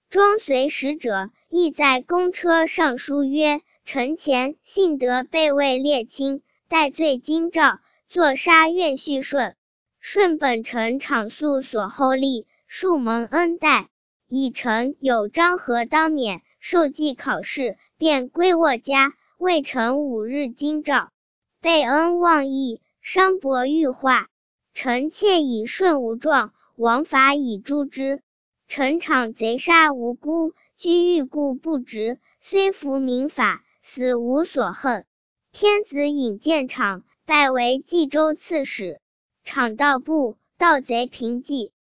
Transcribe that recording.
庄随使者，亦在公车上书曰：臣前幸得备位列卿，戴罪京兆，作杀愿续顺。顺本臣场素所厚利，庶蒙恩待，以臣有章和当免，受记考试，便归卧家。未臣5日京兆，备恩忘义，商伯欲化。臣妾以顺无状，王法以诛之。臣场贼杀无辜，居欲故不直，虽服民法，死无所恨。天子引荐场，拜为冀州刺史。场盗部，盗贼平计。